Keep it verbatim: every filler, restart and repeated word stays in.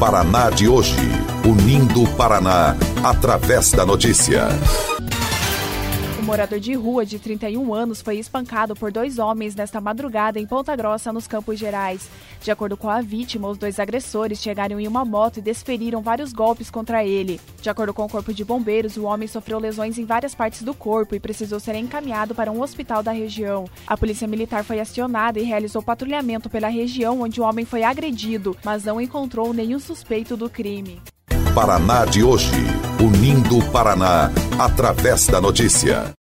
Paraná de hoje, unindo o Paraná através da notícia. Um morador de rua de trinta e um anos foi espancado por dois homens nesta madrugada em Ponta Grossa, nos Campos Gerais. De acordo com a vítima, os dois agressores chegaram em uma moto e desferiram vários golpes contra ele. De acordo com o Corpo de Bombeiros, o homem sofreu lesões em várias partes do corpo e precisou ser encaminhado para um hospital da região. A polícia militar foi acionada e realizou patrulhamento pela região onde o homem foi agredido, mas não encontrou nenhum suspeito do crime. Paraná de hoje, unindo o Paraná através da notícia.